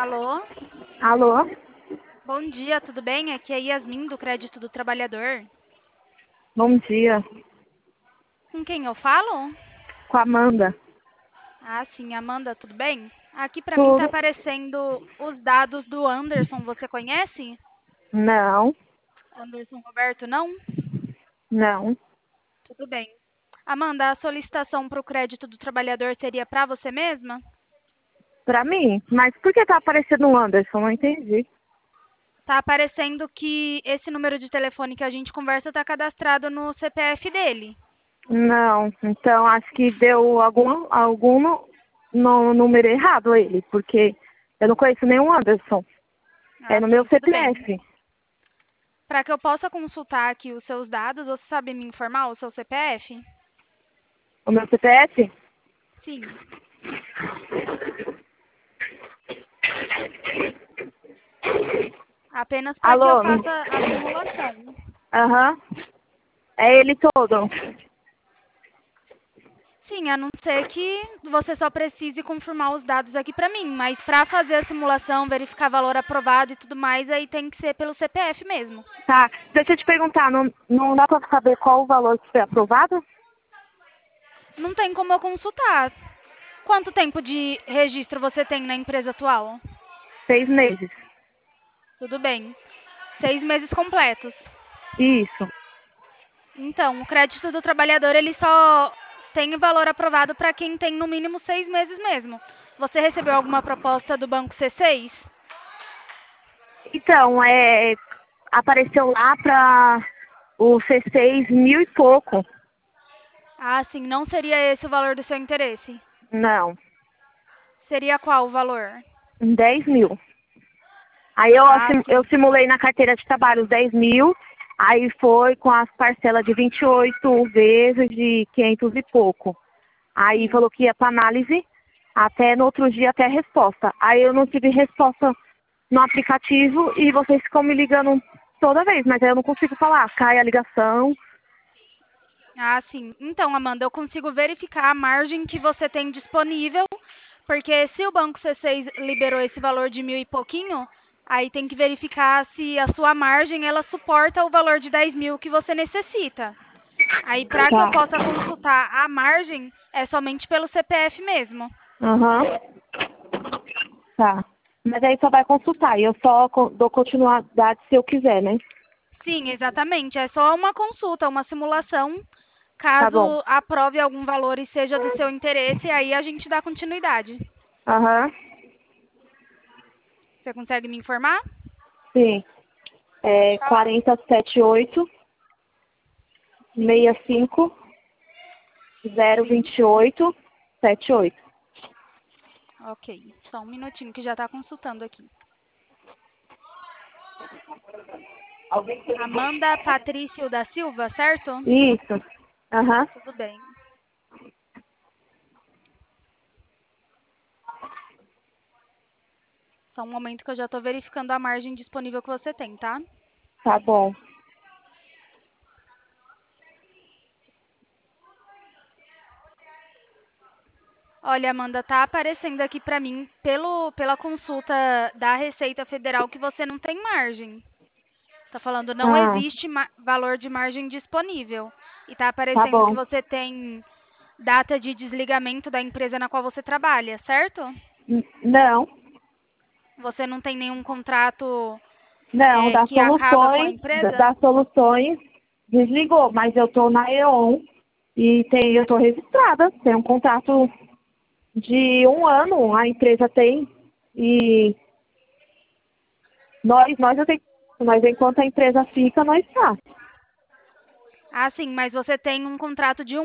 Alô? Alô? Bom dia, tudo bem? Aqui é Yasmin, do Crédito do Trabalhador. Bom dia. Com quem eu falo? Com a Amanda. Ah, sim, Amanda, tudo bem? Aqui pra mim tá Tudo? aparecendo os dados do Anderson, você conhece? Não, Anderson Roberto, não? não. Tudo bem. Amanda, a solicitação para o crédito do trabalhador seria para você mesma? Pra mim? Mas por que tá aparecendo o Anderson? Não entendi. Tá aparecendo que esse número de telefone que a gente conversa está cadastrado no CPF dele. Não, então acho que deu algum no número errado ele, porque eu não conheço nenhum Anderson. É Ah, no meu sim, tudo bem. CPF. Para que eu possa consultar aqui os seus dados, você sabe me informar o seu CPF? O meu CPF? Sim. Apenas para que eu Alô? faça a simulação. Aham. É ele todo. Sim, a não ser que você só precise confirmar os dados aqui para mim, mas para fazer a simulação, verificar valor aprovado e tudo mais, aí tem que ser pelo CPF mesmo. Tá, deixa eu te perguntar, não dá pra saber qual o valor que foi aprovado? Não tem como eu consultar. Quanto tempo de registro você tem na empresa atual? 6 meses. Tudo bem. 6 meses completos. Isso. Então, o crédito do trabalhador, ele só tem valor aprovado para quem tem no mínimo 6 meses mesmo. Você recebeu alguma proposta do Banco C6? Então, apareceu lá para o C6 mil e pouco. Ah, sim, não seria esse o valor do seu interesse. Não, Seria qual o valor? 10 mil. Aí Ah, eu sim. simulei na carteira de trabalho os 10 mil, aí foi com as parcelas de 28 vezes de 500 e pouco. Aí Sim. falou que ia para análise, até no outro dia até a resposta. Aí eu não tive resposta no aplicativo e vocês ficam me ligando toda vez, mas aí eu não consigo falar, cai a ligação. Ah, sim. Então, Amanda, eu consigo verificar a margem que você tem disponível, porque se o Banco C6 liberou esse valor de mil e pouquinho, aí tem que verificar se a sua margem ela suporta o valor de 10 mil que você necessita. Aí, para que eu Tá. possa consultar a margem, é somente pelo CPF mesmo. Aham. Tá. Mas aí só vai consultar e eu só dou continuidade se eu quiser, né? Sim, exatamente. É só uma consulta, uma simulação. Tá bom. Caso aprove algum valor e seja do seu interesse, aí a gente dá continuidade. Aham. Você consegue me informar? Sim. É Tá. 4078 Sim, 65 sim. 028 78. Ok. Só um minutinho que já está consultando aqui. Amanda Patrício da Silva, certo? Isso. Aham. Tudo bem. Só um momento que eu já estou verificando a margem disponível que você tem, tá? Tá bom. Olha, Amanda, tá aparecendo aqui para mim pela consulta da Receita Federal que você não tem margem. Tá falando não Ah, existe valor de margem disponível. E tá tá aparecendo que bom. você tem data de desligamento da empresa na qual você trabalha, certo? Não. Você não tem nenhum contrato Não, das que acaba com a soluções, empresa? das soluções desligou, mas eu tô na EON e eu tô registrada, tem um contrato de 1 ano, a empresa tem, e nós não tem, mas enquanto a empresa fica, nós tá. Ah, sim, mas você tem um contrato de